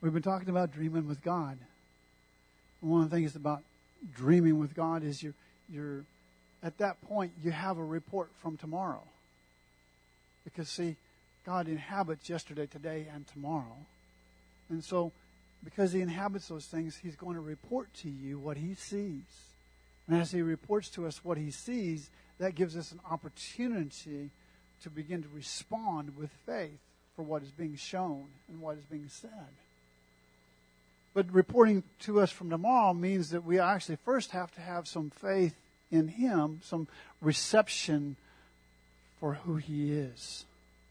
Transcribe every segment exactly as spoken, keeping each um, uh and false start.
We've been talking about dreaming with God. And one of the things about dreaming with God is you're, you're at that point, you have a report from tomorrow. Because, see, God inhabits yesterday, today, and tomorrow. And so, because He inhabits those things, He's going to report to you what He sees. And as He reports to us what He sees, that gives us an opportunity to begin to respond with faith for what is being shown and what is being said. But reporting to us from tomorrow means that we actually first have to have some faith in Him, some reception for who He is.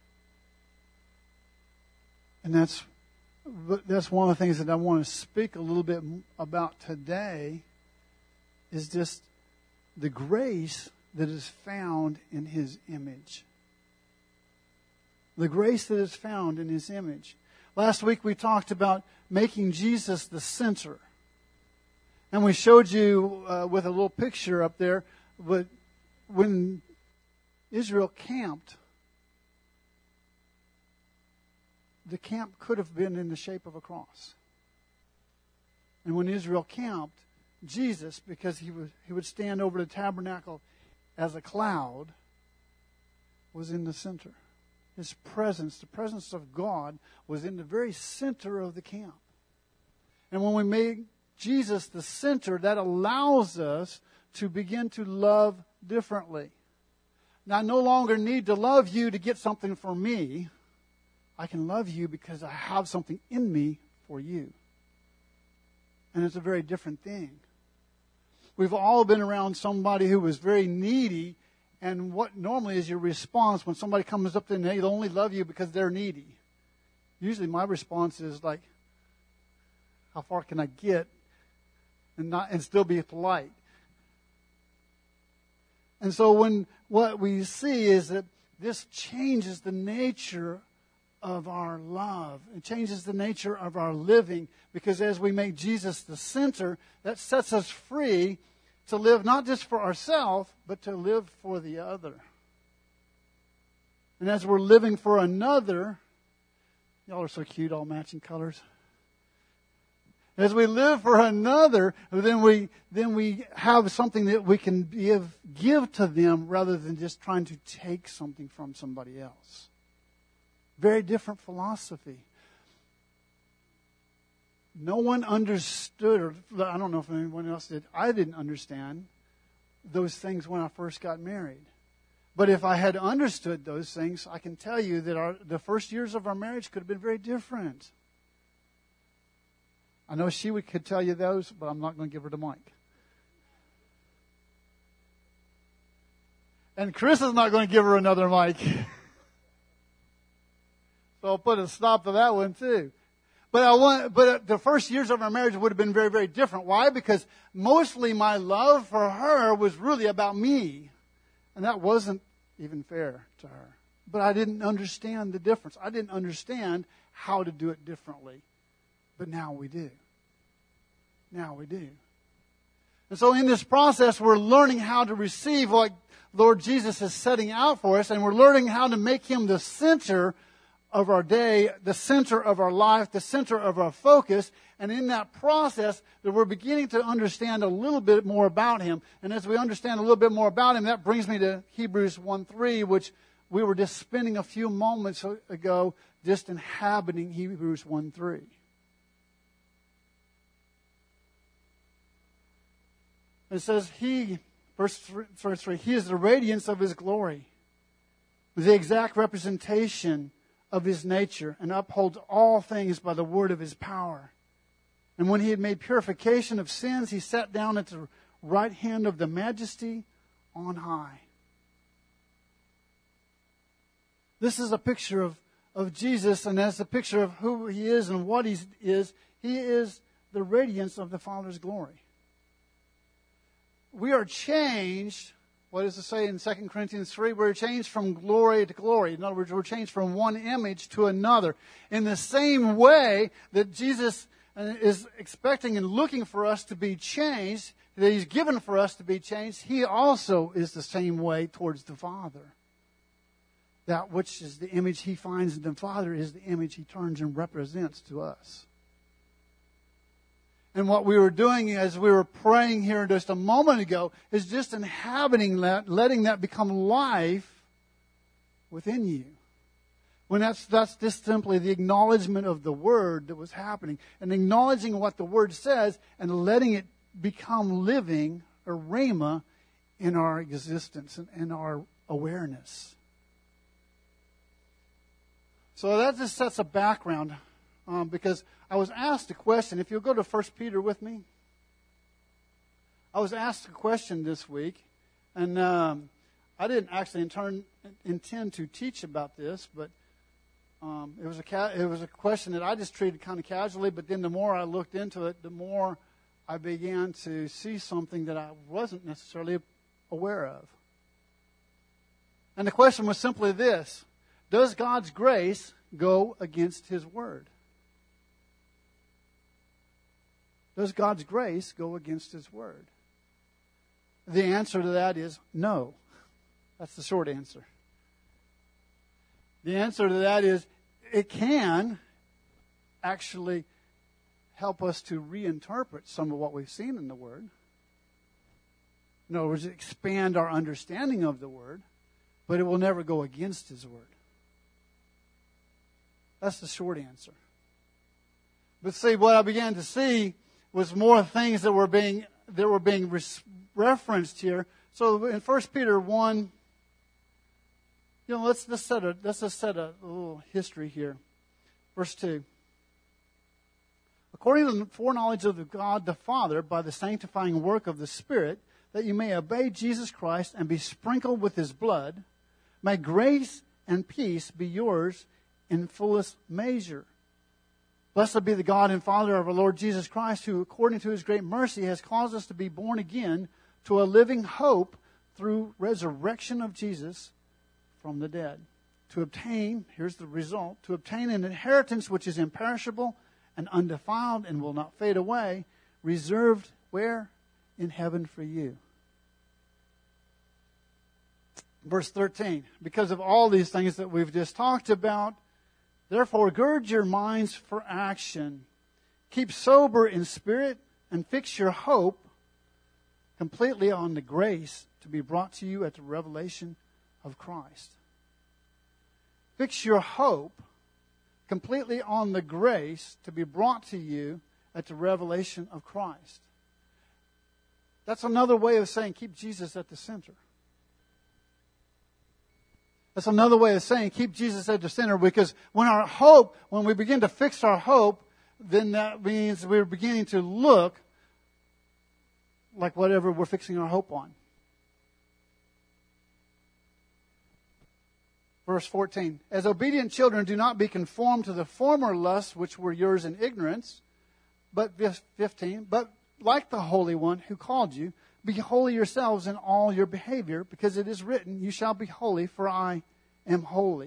And that's that's one of the things that I want to speak a little bit about today, is just the grace that is found in His image. The grace that is found in His image. Last week we talked about making Jesus the center. And we showed you uh, with a little picture up there, but when Israel camped, the camp could have been in the shape of a cross. And when Israel camped, Jesus, because he would, he would stand over the tabernacle as a cloud, was in the center. His presence, the presence of God, was in the very center of the camp. And when we make Jesus the center, that allows us to begin to love differently. Now, I no longer need to love you to get something from me. I can love you because I have something in me for you. And it's a very different thing. We've all been around somebody who was very needy, and what normally is your response when somebody comes up to you and they only love you because they're needy? Usually my response is like, how far can I get and not and still be polite? And so when what we see is that this changes the nature of our love. It changes the nature of our living, because as we make Jesus the center, that sets us free to live not just for ourselves, but to live for the other. And as we're living for another, y'all are so cute, all matching colors. As we live for another, then we then we have something that we can give give to them rather than just trying to take something from somebody else. Very different philosophy. No one understood, or I don't know if anyone else did. I didn't understand those things when I first got married. But if I had understood those things, I can tell you that our, the first years of our marriage could have been very different. I know she would, could tell you those, but I'm not going to give her the mic. And Chris is not going to give her another mic. So I'll put a stop to that one too. But I want, but the first years of our marriage would have been very, very different. Why? Because mostly my love for her was really about me. And that wasn't even fair to her. But I didn't understand the difference. I didn't understand how to do it differently. But now we do. Now we do. And so in this process, we're learning how to receive what Lord Jesus is setting out for us. And we're learning how to make Him the center of our day, the center of our life, the center of our focus. And in that process, that we're beginning to understand a little bit more about Him. And as we understand a little bit more about Him, that brings me to Hebrews one three, which we were just spending a few moments ago just inhabiting Hebrews one three. It says, He, verse three, verse three, He is the radiance of His glory, the exact representation of His nature, and upholds all things by the word of His power. And when He had made purification of sins, He sat down at the right hand of the Majesty on high. This is a picture of, of Jesus, and that's a picture of who He is and what He is. He is the radiance of the Father's glory. We are changed. What does it say in Second Corinthians three? We're changed from glory to glory. In other words, we're changed from one image to another. In the same way that Jesus is expecting and looking for us to be changed, that He's given for us to be changed, He also is the same way towards the Father. That which is the image He finds in the Father is the image He turns and represents to us. And what we were doing as we were praying here just a moment ago is just inhabiting that, letting that become life within you. When that's, that's just simply the acknowledgement of the Word that was happening. And acknowledging what the Word says and letting it become living, or rhema, in our existence and in our awareness. So that just sets a background. Um, because I was asked a question. If you'll go to First Peter with me. I was asked a question this week. And um, I didn't actually intern, intend to teach about this, but um, it was a ca- it was a question that I just treated kind of casually. But then the more I looked into it, the more I began to see something that I wasn't necessarily aware of. And the question was simply this: does God's grace go against His Word? Does God's grace go against His Word? The answer to that is no. That's the short answer. The answer to that is it can actually help us to reinterpret some of what we've seen in the Word. In other words, expand our understanding of the Word, but it will never go against His Word. That's the short answer. But see, what I began to see was more things that were being that were being res- referenced here. So in First Peter one, you know, let's just set a let's just set a little history here. Verse two. According to the foreknowledge of the God the Father, by the sanctifying work of the Spirit, that you may obey Jesus Christ and be sprinkled with His blood, may grace and peace be yours in fullest measure. Blessed be the God and Father of our Lord Jesus Christ, who according to His great mercy has caused us to be born again to a living hope through resurrection of Jesus from the dead. To obtain, here's the result, to obtain an inheritance which is imperishable and undefiled and will not fade away, reserved where? In heaven for you. Verse thirteen, because of all these things that we've just talked about, therefore, gird your minds for action. Keep sober in spirit and fix your hope completely on the grace to be brought to you at the revelation of Christ. Fix your hope completely on the grace to be brought to you at the revelation of Christ. That's another way of saying keep Jesus at the center. That's another way of saying keep Jesus at the center, because when our hope, when we begin to fix our hope, then that means we're beginning to look like whatever we're fixing our hope on. Verse fourteen, as obedient children, do not be conformed to the former lusts which were yours in ignorance. But fifteen, but like the Holy One who called you, be holy yourselves in all your behavior, because it is written, you shall be holy, for I am holy.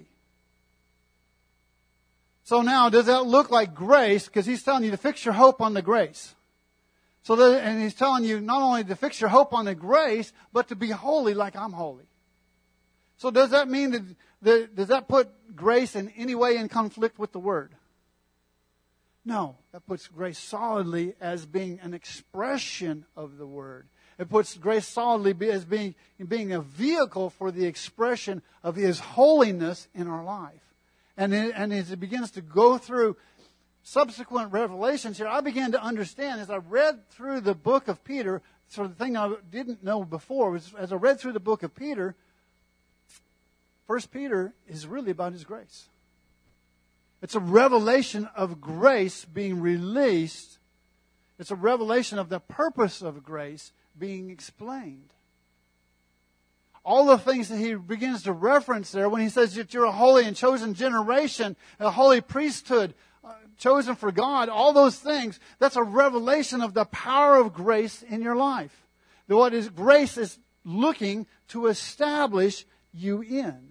So now, does that look like grace? Because He's telling you to fix your hope on the grace. So that, and He's telling you not only to fix your hope on the grace, but to be holy like I'm holy. So does that mean that, that does that put grace in any way in conflict with the Word? No, that puts grace solidly as being an expression of the Word. It puts grace solidly as being, being a vehicle for the expression of His holiness in our life. And, it, and as it begins to go through subsequent revelations here, I began to understand as I read through the book of Peter, so the thing I didn't know before was as I read through the book of Peter, First Peter is really about His grace. It's a revelation of grace being released. It's a revelation of the purpose of grace being explained. All the things that he begins to reference there when he says that you're a holy and chosen generation, a holy priesthood, uh, chosen for God, all those things, that's a revelation of the power of grace in your life. The, what is grace is looking to establish you in.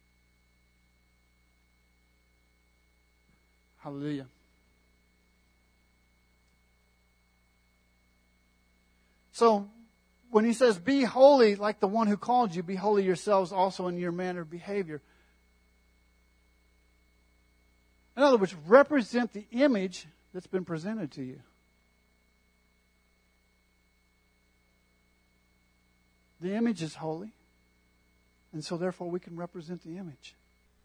Hallelujah. So, when he says, be holy like the one who called you, be holy yourselves also in your manner of behavior. In other words, represent the image that's been presented to you. The image is holy. And so therefore we can represent the image.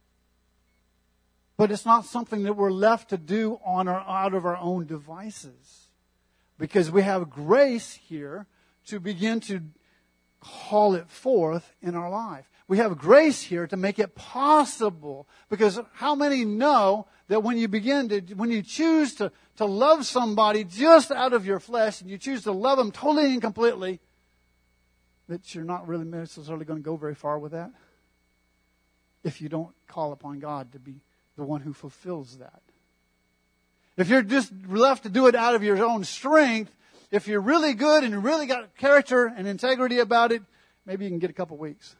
But it's not something that we're left to do on our, out of our own devices. Because we have grace here to begin to call it forth in our life. We have grace here to make it possible. Because how many know that when you begin to, when you choose to, to love somebody just out of your flesh, and you choose to love them totally and completely, that you're not really necessarily going to go very far with that? If you don't call upon God to be the one who fulfills that. If you're just left to do it out of your own strength, if you're really good and you really got character and integrity about it, maybe you can get a couple weeks.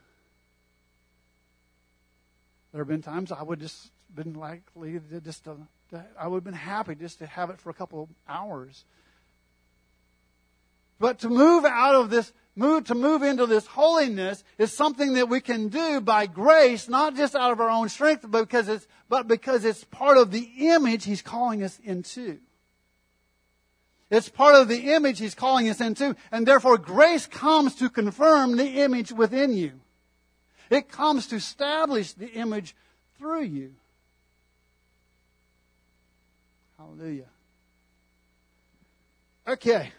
There have been times I would just been likely to just to, to, I would have been happy just to have it for a couple of hours. But to move out of this, move to move into this holiness is something that we can do by grace, not just out of our own strength, but because it's but because it's part of the image He's calling us into. It's part of the image He's calling us into, and therefore grace comes to confirm the image within you. It comes to establish the image through you. Hallelujah. Okay.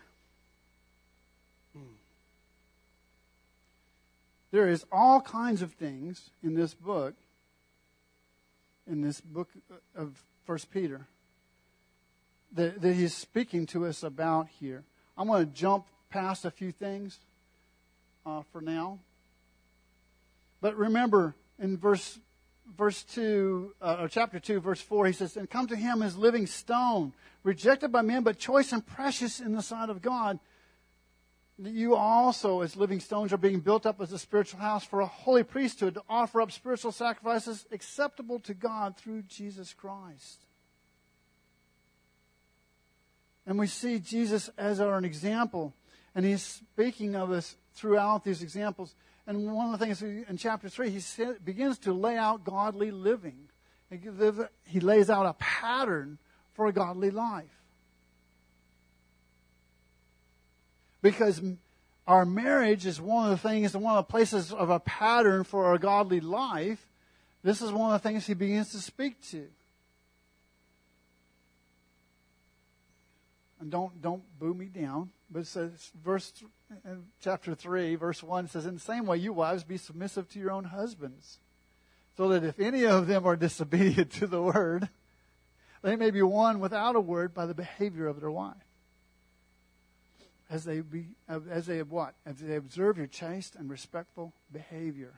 There is all kinds of things in this book, in this book of First Peter, that, that he's speaking to us about here. I'm going to jump past a few things uh, for now. But remember, in verse verse two, uh, or chapter two, verse four, he says, "And come to him as living stone, rejected by men, but choice and precious in the sight of God. You also, as living stones, are being built up as a spiritual house for a holy priesthood to offer up spiritual sacrifices acceptable to God through Jesus Christ." And we see Jesus as our example. And he's speaking of us throughout these examples. And one of the things in chapter three, he begins to lay out godly living. He lays out a pattern for a godly life. Because our marriage is one of the things, one of the places of a pattern for our godly life. This is one of the things he begins to speak to. And don't don't boo me down. But it says, verse chapter three, verse one says, "In the same way, you wives, be submissive to your own husbands, so that if any of them are disobedient to the word, they may be won without a word by the behavior of their wife. As they be, as they have what? As they observe your chaste and respectful behavior.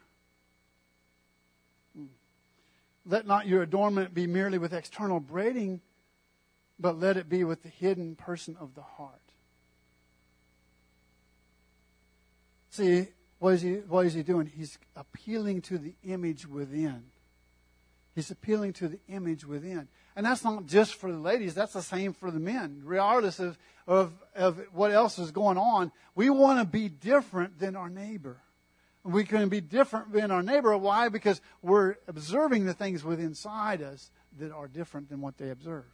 Let not your adornment be merely with external braiding, but let it be with the hidden person of the heart." See, what is he, what is he doing? He's appealing to the image within. He's appealing to the image within. And that's not just for the ladies. That's the same for the men. Regardless of, of, of what else is going on, we want to be different than our neighbor. We can be different than our neighbor. Why? Because we're observing the things within inside us that are different than what they observe.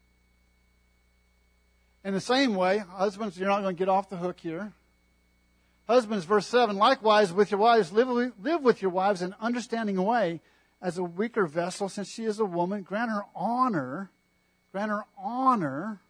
In the same way, husbands, you're not going to get off the hook here. Husbands, verse seven, "Likewise with your wives, live, live with your wives in an understanding way, as a weaker vessel, since she is a woman. Grant her honor." Grant her honor.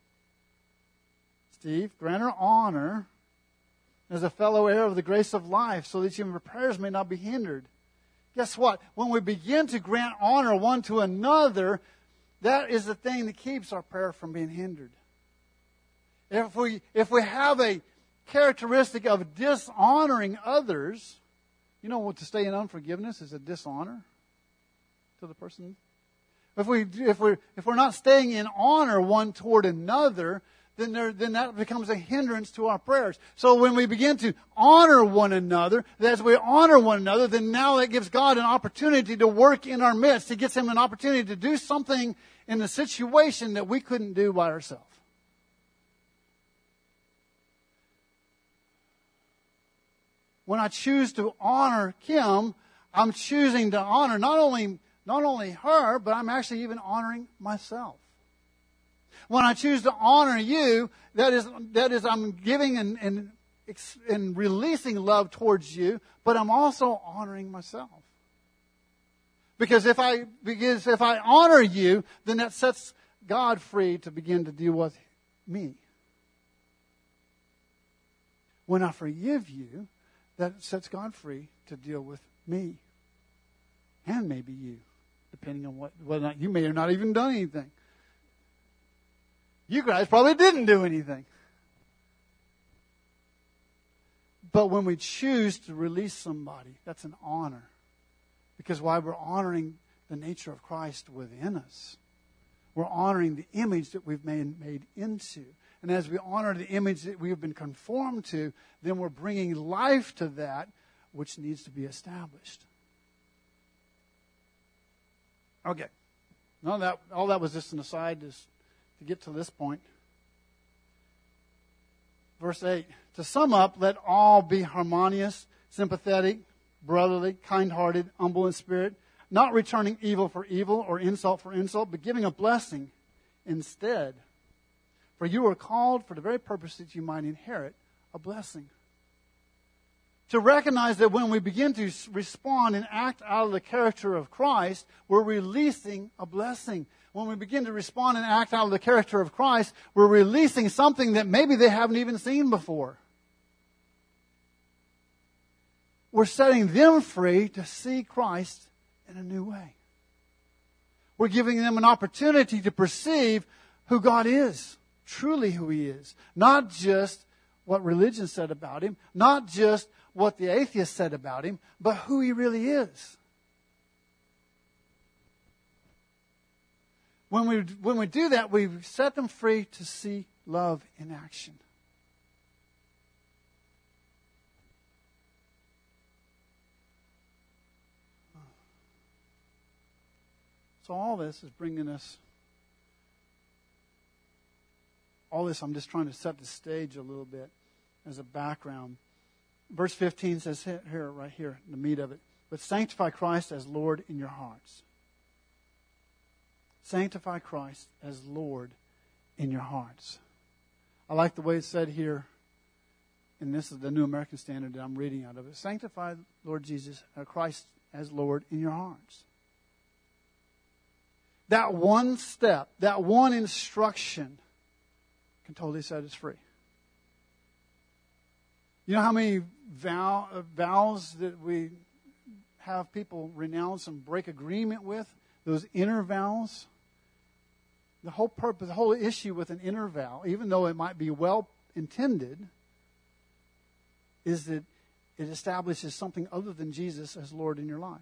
Steve, grant her honor as a fellow heir of the grace of life, so that your prayers may not be hindered. Guess what? When we begin to grant honor one to another, that is the thing that keeps our prayer from being hindered. If we if we have a characteristic of dishonoring others, you know what, to stay in unforgiveness is a dishonor to the person. If we if we if we're not staying in honor one toward another, then there then that becomes a hindrance to our prayers. So when we begin to honor one another, as we honor one another, then now that gives God an opportunity to work in our midst. It gives him an opportunity to do something in the situation that we couldn't do by ourselves. When I choose to honor Kim, I'm choosing to honor not only not only her, but I'm actually even honoring myself. When I choose to honor you, that is that is I'm giving and, and in releasing love towards you, but I'm also honoring myself. Because if I because if I honor you, then that sets God free to begin to deal with me. When I forgive you, that sets God free to deal with me. And maybe you, depending on what, whether or not you may have not even done anything. You guys probably didn't do anything. But when we choose to release somebody, that's an honor. Because why? We're honoring the nature of Christ within us. We're honoring the image that we've made, made into. And as we honor the image that we have been conformed to, then we're bringing life to that which needs to be established. Okay. No, that all that was just an aside to, to get to this point. Verse eight. To sum up, let all be harmonious, sympathetic, brotherly, kind-hearted, humble in spirit, not returning evil for evil or insult for insult, but giving a blessing instead. For you are called for the very purpose that you might inherit a blessing. To recognize that when we begin to respond and act out of the character of Christ, we're releasing a blessing. When we begin to respond and act out of the character of Christ, we're releasing something that maybe they haven't even seen before. We're setting them free to see Christ in a new way. We're giving them an opportunity to perceive who God is, truly who He is. Not just what religion said about Him, not just what the atheist said about Him, but who He really is. When we, when we do that, we set them free to see love in action. So all this is bringing us, all this I'm just trying to set the stage a little bit as a background. Verse fifteen says here, right here, the meat of it. But sanctify Christ as Lord in your hearts. Sanctify Christ as Lord in your hearts. I like the way it's said here, and this is the New American Standard that I'm reading out of it. Sanctify Lord Jesus, uh, Christ as Lord in your hearts. That one step, that one instruction can totally set us free. You know how many vow, uh, vows that we have people renounce and break agreement with? Those inner vows. The whole purpose, the whole issue with an inner vow, even though it might be well intended, is that it establishes something other than Jesus as Lord in your life.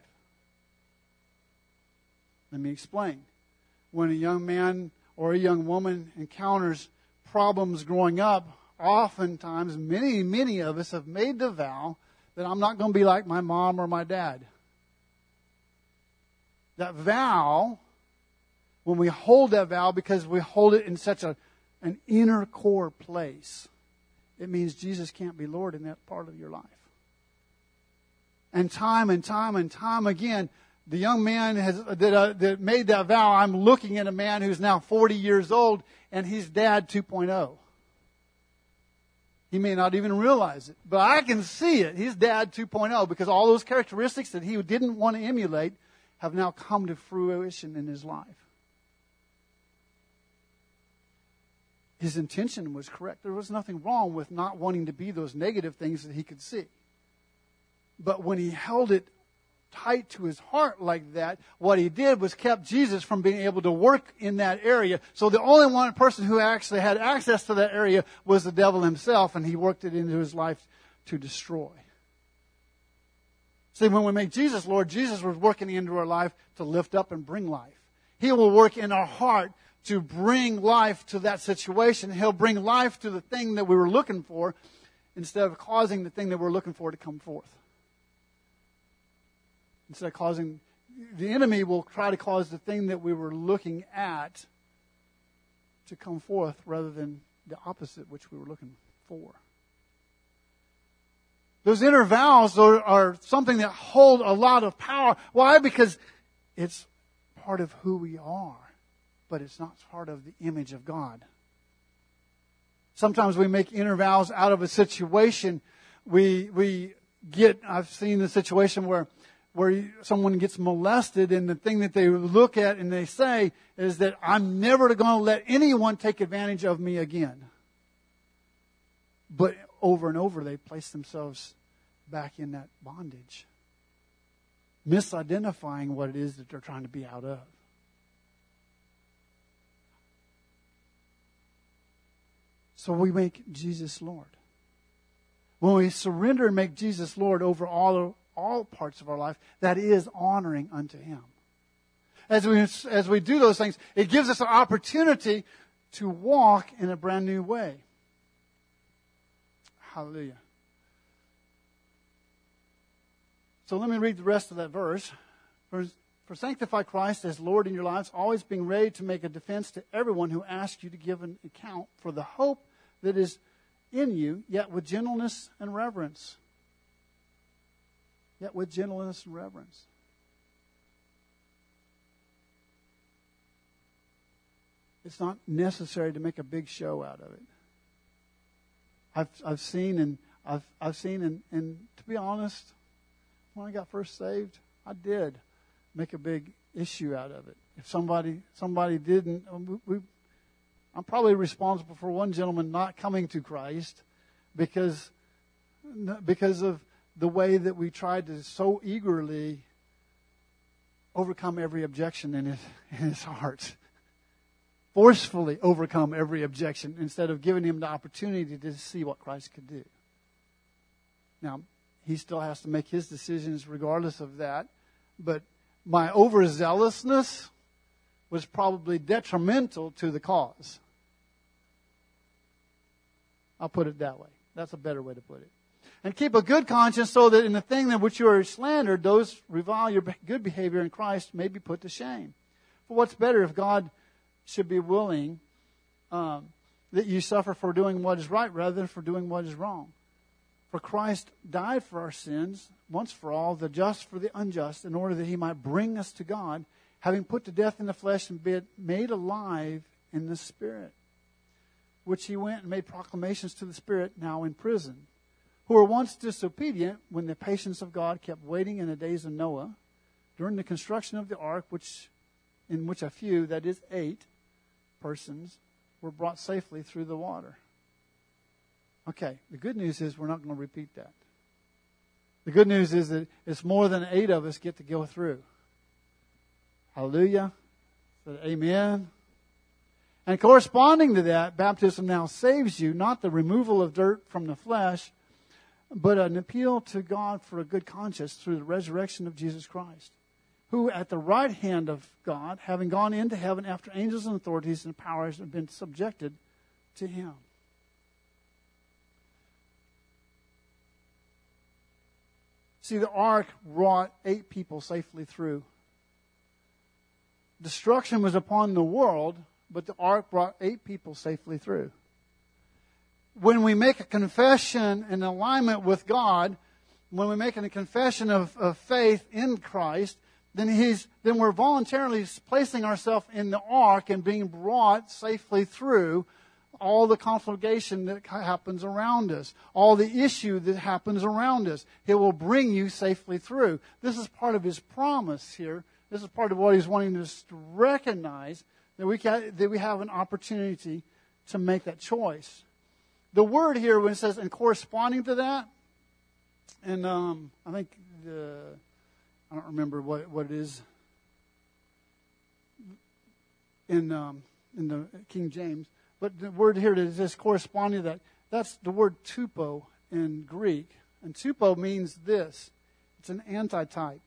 Let me explain. When a young man or a young woman encounters problems growing up, oftentimes, many, many of us have made the vow that I'm not going to be like my mom or my dad. That vow, when we hold that vow, because we hold it in such a, an inner core place, it means Jesus can't be Lord in that part of your life. And time and time and time again, the young man has, that, uh, that made that vow, I'm looking at a man who's now forty years old, and he's dad two point oh. He may not even realize it, but I can see it. He's dad two point oh, because all those characteristics that he didn't want to emulate have now come to fruition in his life. His intention was correct. There was nothing wrong with not wanting to be those negative things that he could see. But when he held it tight to his heart like that, what he did was kept Jesus from being able to work in that area. So the only one person who actually had access to that area was the devil himself, and he worked it into his life to destroy. See, when we make Jesus Lord, Jesus was working into our life to lift up and bring life. He will work in our heart to bring life to that situation. He'll bring life to the thing that we were looking for instead of causing the thing that we're looking for to come forth. Instead of causing, the enemy will try to cause the thing that we were looking at to come forth rather than the opposite which we were looking for. Those inner vows are, are something that hold a lot of power. Why? Because it's part of who we are, but it's not part of the image of God. Sometimes we make inner vows out of a situation. We we get, I've seen the situation where where someone gets molested, and the thing that they look at and they say is that I'm never going to let anyone take advantage of me again. But over and over they place themselves back in that bondage, misidentifying what it is that they're trying to be out of. So we make Jesus Lord. When we surrender and make Jesus Lord over all, all parts of our life, that is honoring unto Him. As we, as we do those things, it gives us an opportunity to walk in a brand new way. Hallelujah. So let me read the rest of that verse. For, for sanctify Christ as Lord in your lives, always being ready to make a defense to everyone who asks you to give an account for the hope that is in you, yet with gentleness and reverence. Yet with gentleness and reverence. It's not necessary to make a big show out of it. I've I've seen and I've I've seen and, and to be honest, when I got first saved, I did make a big issue out of it. If somebody somebody didn't, we, we, I'm probably responsible for one gentleman not coming to Christ because because of the way that we tried to so eagerly overcome every objection in his in his heart. Forcefully overcome every objection instead of giving him the opportunity to see what Christ could do. Now, he still has to make his decisions regardless of that. But my overzealousness was probably detrimental to the cause. I'll put it that way. That's a better way to put it. And keep a good conscience so that in the thing in which you are slandered, those revile your good behavior in Christ may be put to shame. For what's better if God should be willing um, that you suffer for doing what is right rather than for doing what is wrong. For Christ died for our sins once for all, the just for the unjust, in order that He might bring us to God, having put to death in the flesh and be made alive in the Spirit, which He went and made proclamations to the Spirit now in prison, who were once disobedient when the patience of God kept waiting in the days of Noah, during the construction of the ark, which in which a few, that is eight, persons were brought safely through the water. Okay, the good news is we're not going to repeat that. The good news is that it's more than eight of us get to go through. Hallelujah. So, amen. And corresponding to that, baptism now saves you, not the removal of dirt from the flesh, but an appeal to God for a good conscience through the resurrection of Jesus Christ, who at the right hand of God, having gone into heaven after angels and authorities and powers have been subjected to Him. See, the ark brought eight people safely through. Destruction was upon the world, but the ark brought eight people safely through. When we make a confession in alignment with God, when we make a confession of, of faith in Christ, then he's then we're voluntarily placing ourselves in the ark and being brought safely through all the conflagration that happens around us, all the issue that happens around us. He will bring you safely through. This is part of His promise here. This is part of what He's wanting us to recognize, that we can, that we have an opportunity to make that choice. The word here, when it says, and corresponding to that, and um, I think the I don't remember what, what it is in um, in the King James, but the word here that is corresponding to that, that's the word tupo in Greek. And tupo means this. It's an antitype.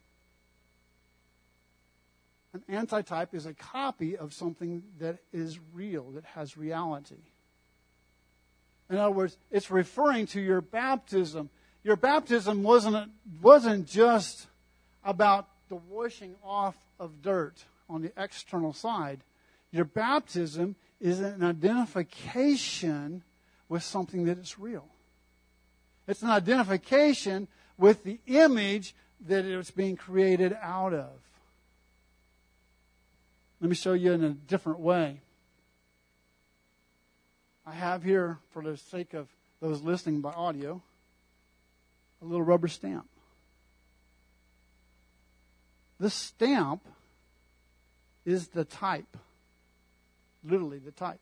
An antitype is a copy of something that is real, that has reality. In other words, it's referring to your baptism. Your baptism wasn't wasn't just about the washing off of dirt on the external side. Your baptism is an identification with something that is real. It's an identification with the image that it's being created out of. Let me show you in a different way. I have here, for the sake of those listening by audio, a little rubber stamp. This stamp is the type. Literally the type.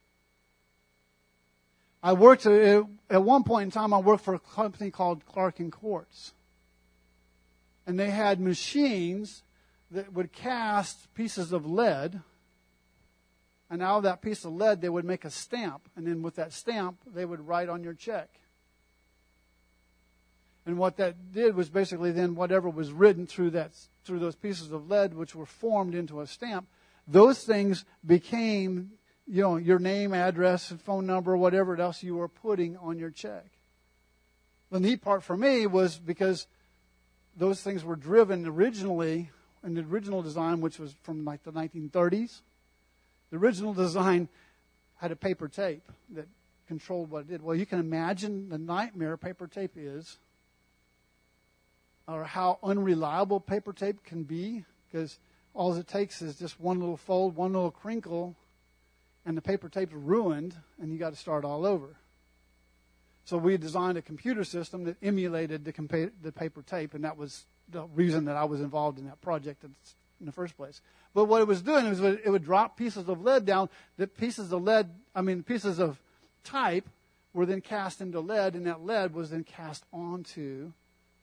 I worked, at, at one point in time, I worked for a company called Clark and Quartz. And they had machines that would cast pieces of lead. And out of that piece of lead, they would make a stamp. And then with that stamp, they would write on your check. And what that did was basically then whatever was written through that through those pieces of lead, which were formed into a stamp, those things became, you know, your name, address, phone number, whatever else you were putting on your check. The neat part for me was because those things were driven originally in the original design, which was from like the nineteen thirties. The original design had a paper tape that controlled what it did. Well, you can imagine the nightmare paper tape is, or how unreliable paper tape can be, because all it takes is just one little fold, one little crinkle, and the paper tape's ruined, and you got to start all over. So we designed a computer system that emulated the, compa- the paper tape, and that was the reason that I was involved in that project in the first place. But what it was doing was it would drop pieces of lead down. The pieces of lead, I mean, pieces of type were then cast into lead, and that lead was then cast onto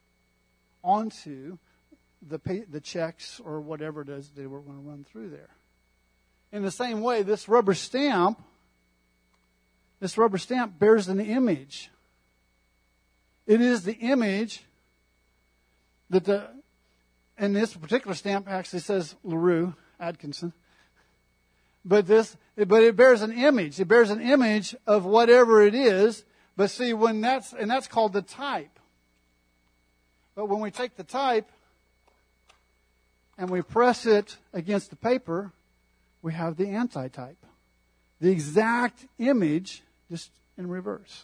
onto the pay, the checks or whatever it is they were going to run through there. In the same way, this rubber stamp, this rubber stamp bears an image. It is the image that the, and this particular stamp actually says LaRue Atkinson. But this, but it bears an image. It bears an image of whatever it is. But see, when that's, and that's called the type. But when we take the type and we press it against the paper, we have the antitype. The exact image, just in reverse.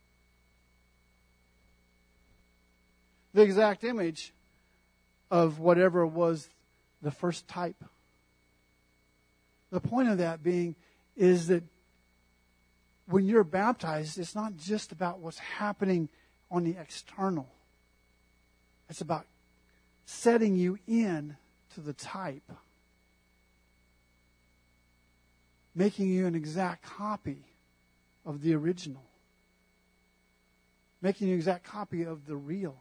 The exact image of whatever was the first type. The point of that being is that when you're baptized, it's not just about what's happening on the external. It's about setting you in to the type. Making you an exact copy of the original. Making you an exact copy of the real.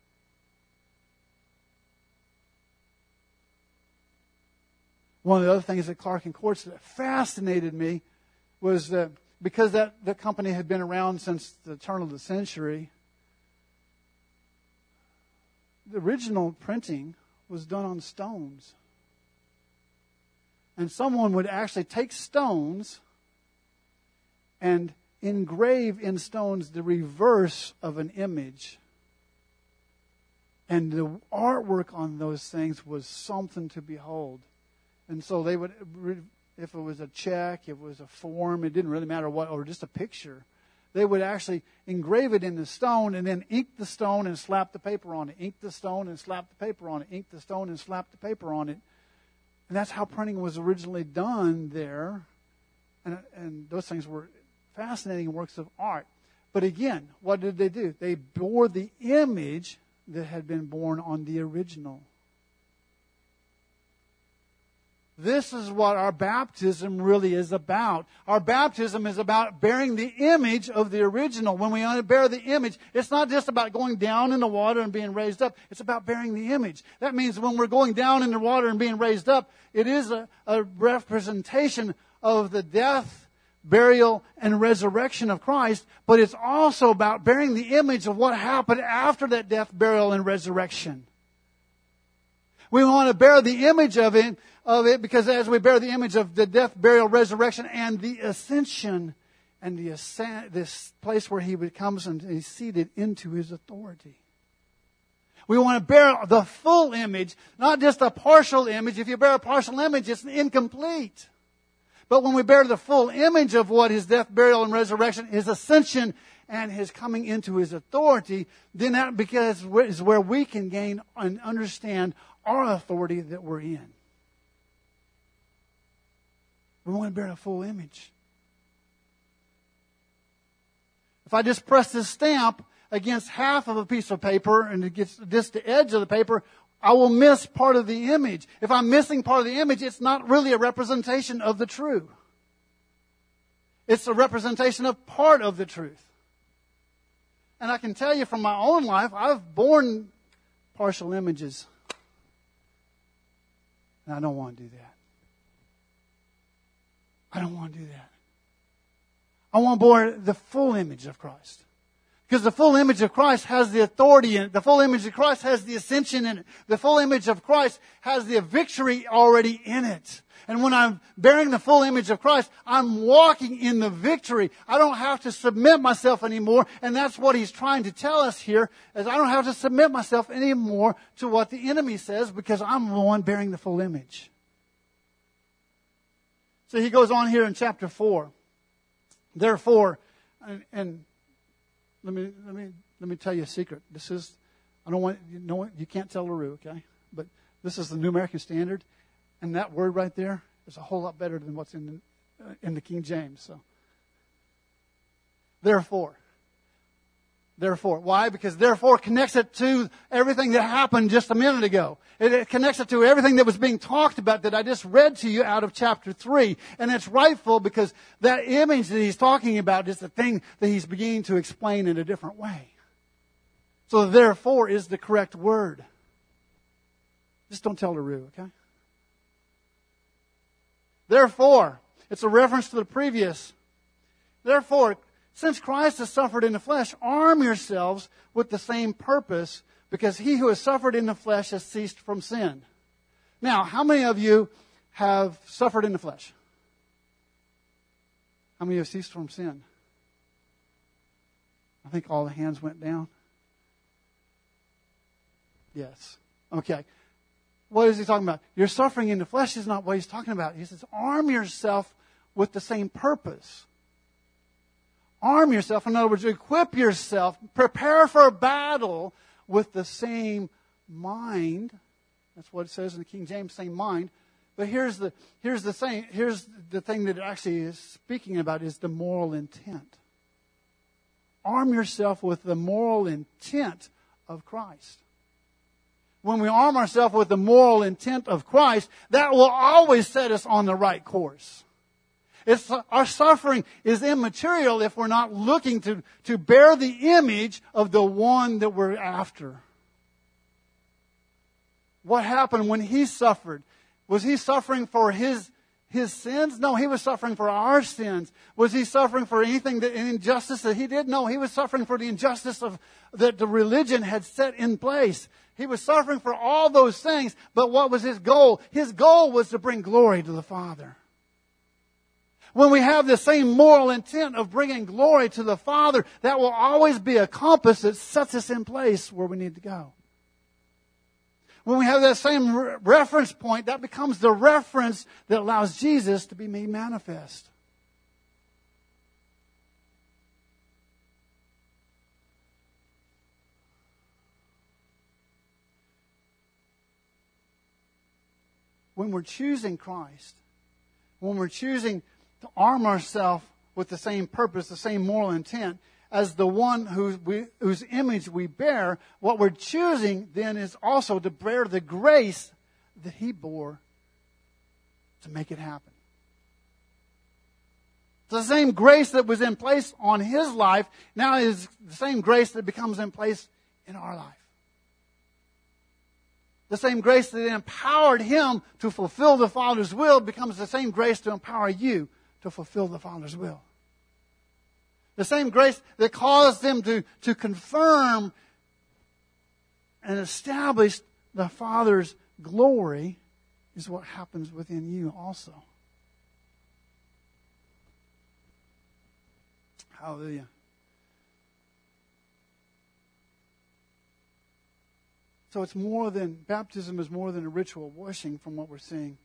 One of the other things at Clark and Quartz that fascinated me was that because that the company had been around since the turn of the century, the original printing was done on stones. And someone would actually take stones and engrave in stones the reverse of an image. And the artwork on those things was something to behold. And so they would, if it was a check, if it was a form, it didn't really matter what, or just a picture, they would actually engrave it in the stone and then ink the stone and slap the paper on it. Ink the stone and slap the paper on it. Ink the stone and slap the paper on it. And that's how printing was originally done there. And, and those things were fascinating works of art. But again, what did they do? They bore the image that had been born on the original. This is what our baptism really is about. Our baptism is about bearing the image of the original. When we bear the image, it's not just about going down in the water and being raised up. It's about bearing the image. That means when we're going down in the water and being raised up, it is a, a representation of the death, burial, and resurrection of Christ. But it's also about bearing the image of what happened after that death, burial, and resurrection. We want to bear the image of it, of it because as we bear the image of the death, burial, resurrection, and the ascension, and the ascent, this place where He becomes and He's seated into His authority. We want to bear the full image, not just a partial image. If you bear a partial image, it's incomplete. But when we bear the full image of what His death, burial, and resurrection, His ascension, and His coming into His authority, then that because is where we can gain and understand our authority that we're in. We want to bear a full image. If I just press this stamp against half of a piece of paper and it gets just the edge of the paper, I will miss part of the image. If I'm missing part of the image, it's not really a representation of the true. It's a representation of part of the truth. And I can tell you from my own life, I've borne partial images. And I don't want to do that. I don't want to do that. I want to bear the full image of Christ. Because the full image of Christ has the authority in it. The full image of Christ has the ascension in it. The full image of Christ has the victory already in it. And when I'm bearing the full image of Christ, I'm walking in the victory. I don't have to submit myself anymore. And that's what he's trying to tell us here, is I don't have to submit myself anymore to what the enemy says, because I'm the one bearing the full image. So he goes on here in chapter four. Therefore, and, and let me let me let me tell you a secret. This is, I don't want you know you can't tell LaRue, okay? But this is the New American Standard. And that word right there is a whole lot better than what's in the, uh, in the King James. So, therefore, therefore, why? Because therefore connects it to everything that happened just a minute ago. It, it connects it to everything that was being talked about that I just read to you out of chapter three, and it's rightful because that image that he's talking about is the thing that he's beginning to explain in a different way. So, therefore is the correct word. Just don't tell LaRue, okay? Therefore, it's a reference to the previous. Therefore, since Christ has suffered in the flesh, arm yourselves with the same purpose, because he who has suffered in the flesh has ceased from sin. Now, how many of you have suffered in the flesh? How many have ceased from sin? I think all the hands went down. Yes. Okay. What is he talking about? Your suffering in the flesh is not what he's talking about. He says, arm yourself with the same purpose. Arm yourself. In other words, equip yourself. Prepare for a battle with the same mind. That's what it says in the King James, same mind. But here's the here's the thing. Here's the thing that it actually is speaking about is the moral intent. Arm yourself with the moral intent of Christ. When we arm ourselves with the moral intent of Christ, that will always set us on the right course. It's, our suffering is immaterial if we're not looking to, to bear the image of the one that we're after. What happened when he suffered? Was he suffering for his, his sins? No, he was suffering for our sins. Was he suffering for anything, that, any injustice that he did? No, he was suffering for the injustice of that the religion had set in place. He was suffering for all those things, but what was his goal? His goal was to bring glory to the Father. When we have the same moral intent of bringing glory to the Father, that will always be a compass that sets us in place where we need to go. When we have that same re- reference point, that becomes the reference that allows Jesus to be made manifest. When we're choosing Christ, when we're choosing to arm ourselves with the same purpose, the same moral intent, as the one whose, we, whose image we bear, what we're choosing then is also to bear the grace that he bore to make it happen. The same grace that was in place on his life now is the same grace that becomes in place in our life. The same grace that empowered him to fulfill the Father's will becomes the same grace to empower you to fulfill the Father's will. The same grace that caused them to, to confirm and establish the Father's glory is what happens within you also. Hallelujah. So it's more than, baptism is more than a ritual washing from what we're seeing.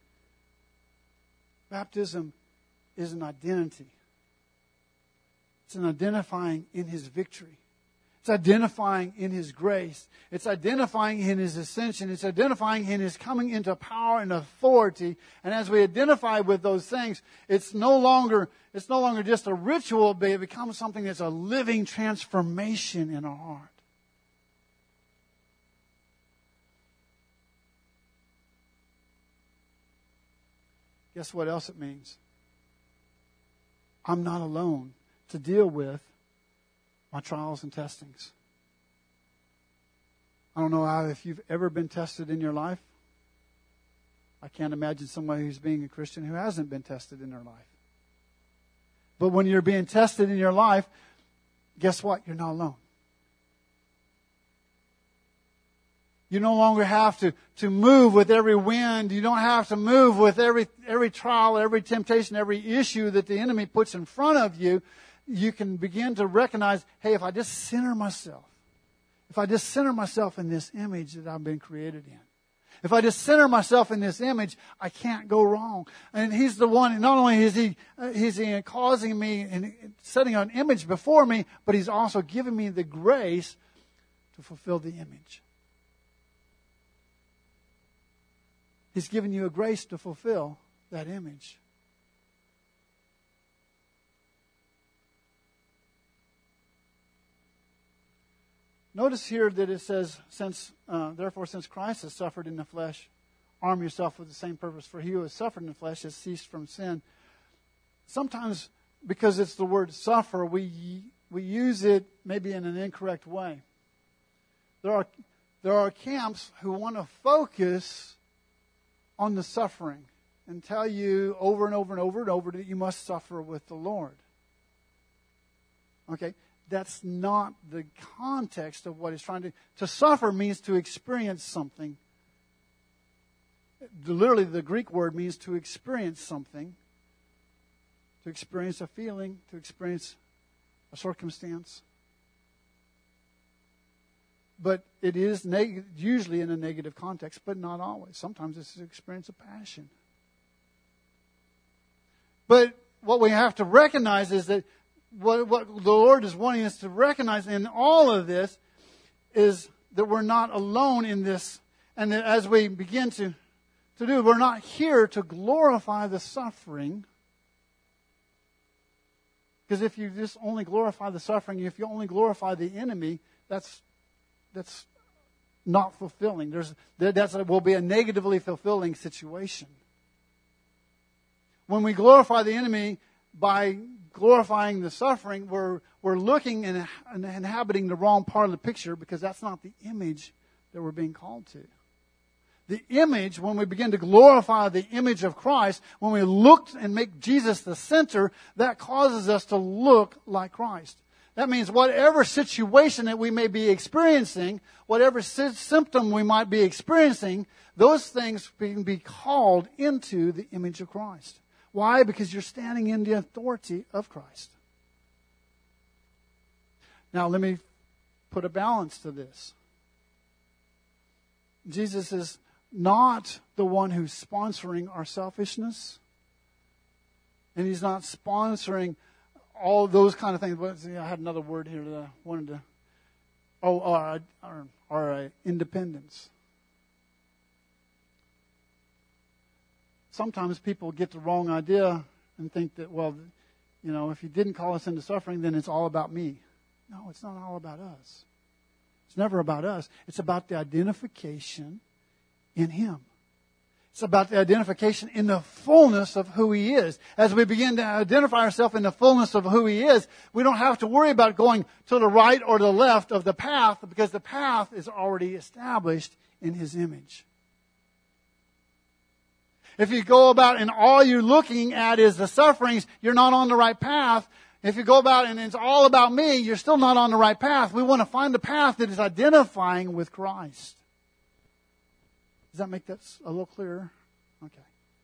Baptism is an identity. It's an identifying in his victory. It's It's identifying in His grace. It's identifying in His ascension. It's identifying in His coming into power and authority. And as we identify with those things, it's no longer, it's no longer just a ritual, but it becomes something that's a living transformation in our heart. Guess what else it means? I'm not alone to deal with my trials and testings. I don't know how, if you've ever been tested in your life. I can't imagine somebody who's being a Christian who hasn't been tested in their life. But when you're being tested in your life, guess what? You're not alone. You no longer have to, to move with every wind. You don't have to move with every every trial, every temptation, every issue that the enemy puts in front of you. You can begin to recognize, hey, if I just center myself, if I just center myself in this image that I've been created in, if I just center myself in this image, I can't go wrong. And He's the one, not only is He, uh, he's he causing me and setting an image before me, but He's also giving me the grace to fulfill the image. He's given you a grace to fulfill that image. Notice here that it says, "Since uh, therefore, since Christ has suffered in the flesh, arm yourself with the same purpose. For he who has suffered in the flesh has ceased from sin." Sometimes, because it's the word "suffer," we we use it maybe in an incorrect way. There are there are camps who want to focus on the suffering and tell you over and over and over and over that you must suffer with the Lord. Okay, that's not the context of what he's trying to... To suffer means to experience something. Literally, the Greek word means to experience something. To experience a feeling, to experience a circumstance. But it is neg- usually in a negative context, but not always. Sometimes it's an experience of passion. But what we have to recognize is that what, what the Lord is wanting us to recognize in all of this is that we're not alone in this. And that as we begin to, to do, we're not here to glorify the suffering. Because if you just only glorify the suffering, if you only glorify the enemy, that's That's not fulfilling. There's that's will be a negatively fulfilling situation. When we glorify the enemy by glorifying the suffering, we're we're looking and, and inhabiting the wrong part of the picture, because that's not the image that we're being called to. The image, when we begin to glorify the image of Christ, when we look and make Jesus the center, that causes us to look like Christ. That means whatever situation that we may be experiencing, whatever sy- symptom we might be experiencing, those things can be called into the image of Christ. Why? Because you're standing in the authority of Christ. Now, let me put a balance to this. Jesus is not the one who's sponsoring our selfishness. And He's not sponsoring all those kind of things. I had another word here that I wanted to... Oh, our, our, our independence. Sometimes people get the wrong idea and think that, well, you know, if He didn't call us into suffering, then it's all about me. No, it's not all about us. It's never about us. It's about the identification in Him. It's about the identification in the fullness of who He is. As we begin to identify ourselves in the fullness of who He is, we don't have to worry about going to the right or the left of the path, because the path is already established in His image. If you go about and all you're looking at is the sufferings, you're not on the right path. If you go about and it's all about me, you're still not on the right path. We want to find the path that is identifying with Christ. Does that make that a little clearer? Okay.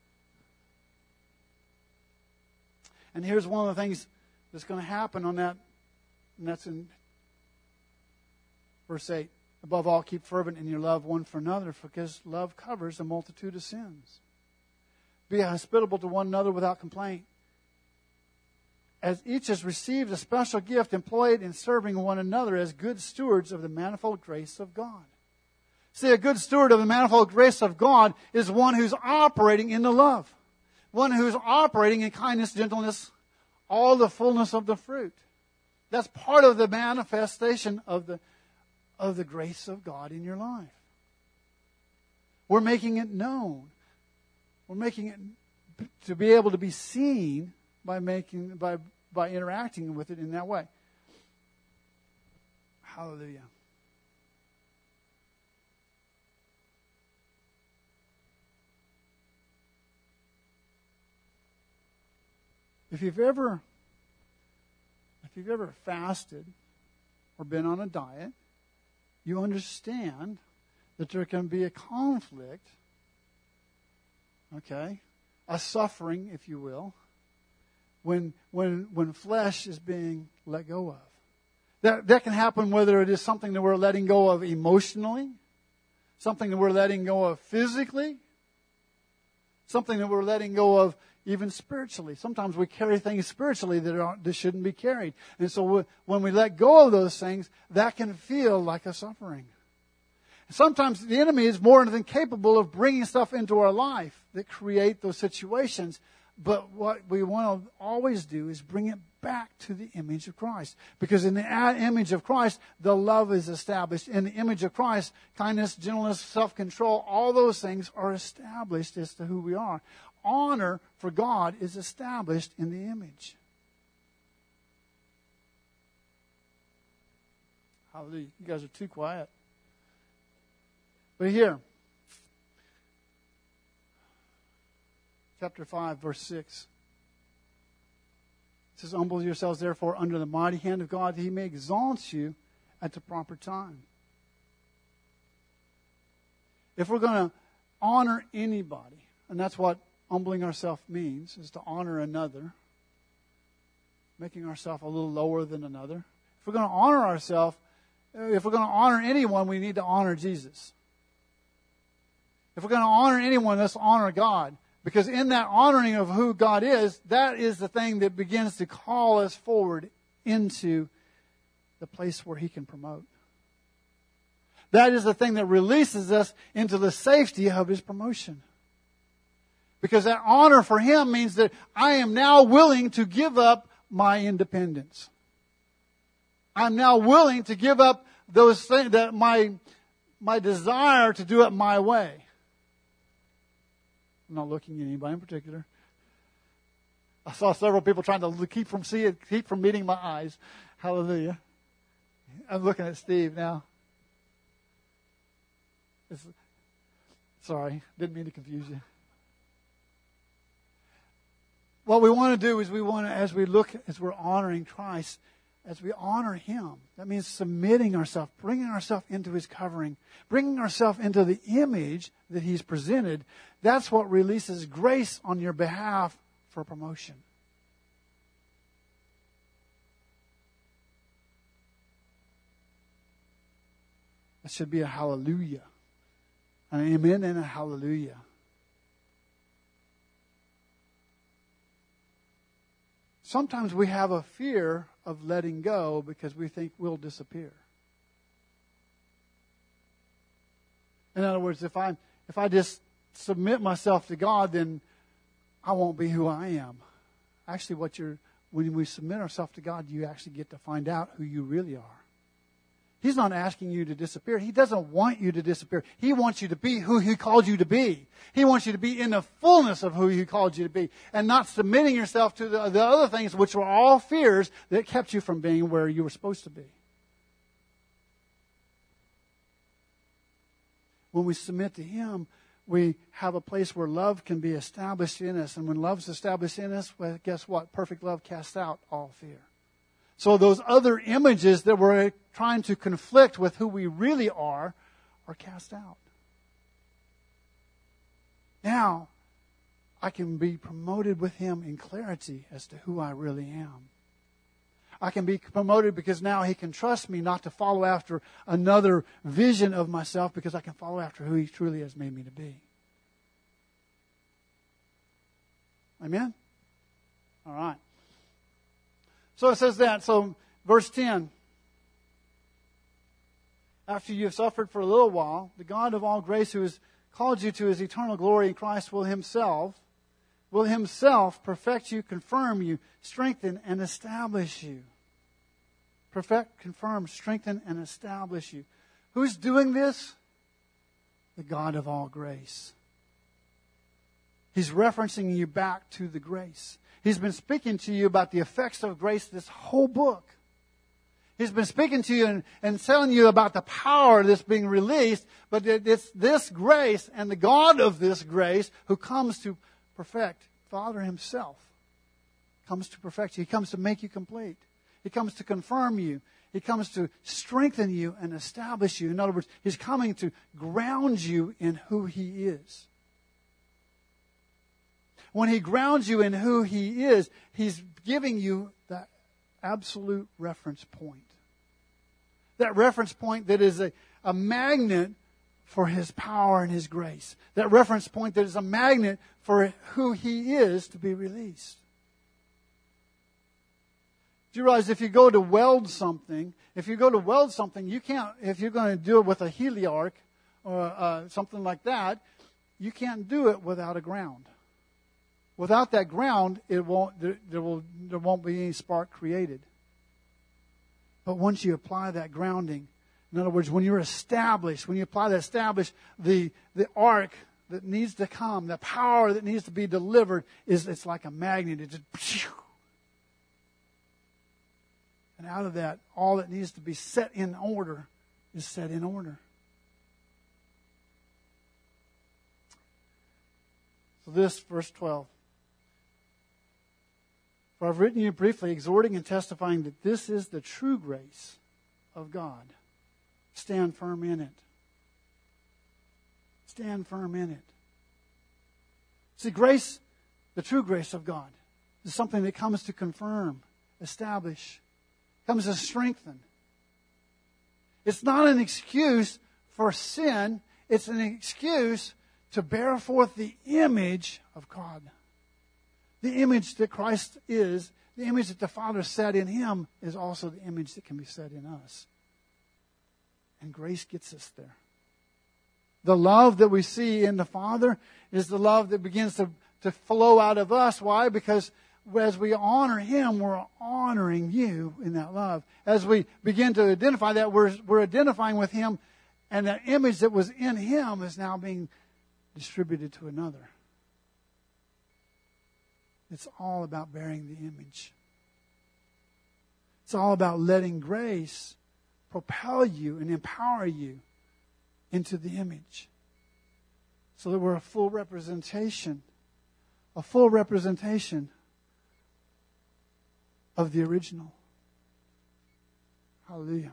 And here's one of the things that's going to happen on that, and that's in verse eight. Above all, keep fervent in your love one for another, because love covers a multitude of sins. Be hospitable to one another without complaint. as each has received a special gift, employ it in serving one another as good stewards of the manifold grace of God. See, a good steward of the manifold grace of God is one who's operating in the love. One who's operating in kindness, gentleness, all the fullness of the fruit. That's part of the manifestation of the, of the grace of God in your life. We're making it known. We're making it to be able to be seen by making by by interacting with it in that way. Hallelujah. If you've ever if you've ever fasted or been on a diet, you understand that there can be a conflict, okay, a suffering, if you will, when when when flesh is being let go of. That that can happen whether it is something that we're letting go of emotionally, something that we're letting go of physically, something that we're letting go of even spiritually. Sometimes we carry things spiritually that aren't, that shouldn't be carried. And so when we let go of those things, that can feel like a suffering. Sometimes the enemy is more than capable of bringing stuff into our life that create those situations. But what we want to always do is bring it back to the image of Christ. Because in the image of Christ, the love is established. In the image of Christ, kindness, gentleness, self-control, all those things are established as to who we are. Honor for God is established in the image. Hallelujah. You guys are too quiet. But here, chapter five, verse six. It says, humble yourselves therefore under the mighty hand of God, that he may exalt you at the proper time. If we're going to honor anybody, and that's what humbling ourselves means, is to honor another, making ourselves a little lower than another. If we're going to honor ourselves, if we're going to honor anyone, we need to honor Jesus. If we're going to honor anyone, let's honor God. Because in that honoring of who God is, that is the thing that begins to call us forward into the place where he can promote. That is the thing that releases us into the safety of his promotion. Because that honor for him means that I am now willing to give up my independence. I'm now willing to give up those things, that my, my desire to do it my way. I'm not looking at anybody in particular. I saw several people trying to keep from seeing, keep from meeting my eyes. Hallelujah. I'm looking at Steve now. It's, sorry, didn't mean to confuse you. What we want to do is we want to, as we look, as we're honoring Christ, as we honor him, that means submitting ourselves, bringing ourselves into his covering, bringing ourselves into the image that he's presented. That's what releases grace on your behalf for promotion. That should be a hallelujah. An amen and a hallelujah. Sometimes we have a fear of letting go because we think we'll disappear. In other words, if I if I just submit myself to God, then I won't be who I am. Actually, what you're when we submit ourselves to God, you actually get to find out who you really are. He's not asking you to disappear. He doesn't want you to disappear. He wants you to be who he called you to be. He wants you to be in the fullness of who he called you to be, and not submitting yourself to the, the other things, which were all fears that kept you from being where you were supposed to be. When we submit to him, we have a place where love can be established in us. And when love's established in us, well, guess what? Perfect love casts out all fear. So those other images that we're trying to conflict with who we really are, are cast out. Now, I can be promoted with him in clarity as to who I really am. I can be promoted because now he can trust me not to follow after another vision of myself, because I can follow after who he truly has made me to be. Amen? All right. So it says that. So verse ten. After you have suffered for a little while, the God of all grace, who has called you to his eternal glory in Christ, will himself, will himself perfect you, confirm you, strengthen, and establish you. Perfect, confirm, strengthen, and establish you. Who's doing this? The God of all grace. He's referencing you back to the grace. He's been speaking to you about the effects of grace this whole book. He's been speaking to you and, and telling you about the power that's being released, but it, it's this grace and the God of this grace who comes to perfect. Father himself comes to perfect you. He comes to make you complete. He comes to confirm you. He comes to strengthen you and establish you. In other words, he's coming to ground you in who he is. When he grounds you in who he is, he's giving you that absolute reference point. That reference point that is a, a magnet for his power and his grace. That reference point that is a magnet for who he is to be released. Do you realize if you go to weld something, if you go to weld something, you can't, if you're going to do it with a heliarc or uh, something like that, you can't do it without a ground. Without that ground, it won't, there, there will, there won't be any spark created. But once you apply that grounding, in other words, when you're established, when you apply that established, the, the arc that needs to come, the power that needs to be delivered, is it's like a magnet. It just, and out of that, all that needs to be set in order is set in order. So this, verse twelve. For I've written you briefly, exhorting and testifying that this is the true grace of God. Stand firm in it. Stand firm in it. See, grace, the true grace of God, is something that comes to confirm, establish, comes to strengthen. It's not an excuse for sin. It's an excuse to bear forth the image of God. The image that Christ is, the image that the Father set in him, is also the image that can be set in us. And grace gets us there. The love that we see in the Father is the love that begins to, to flow out of us. Why? Because as we honor him, we're honoring you in that love. As we begin to identify that, we're, we're identifying with him, and that image that was in him is now being distributed to another. It's all about bearing the image. It's all about letting grace propel you and empower you into the image. So that we're a full representation, a full representation of the original. Hallelujah.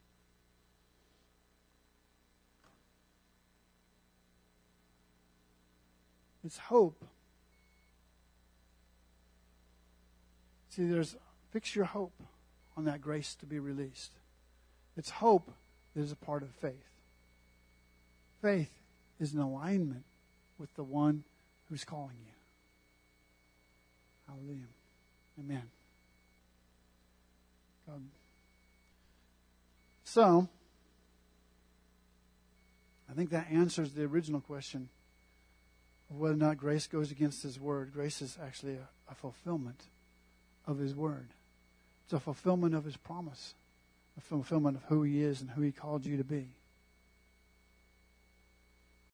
It's hope. See, there's, fix your hope on that grace to be released. It's hope that is a part of faith. Faith is in alignment with the one who's calling you. Hallelujah. Amen. God. So, I think that answers the original question of whether or not grace goes against his word. Grace is actually a, a fulfillment of his word. It's a fulfillment of his promise. A fulfillment of who he is and who he called you to be.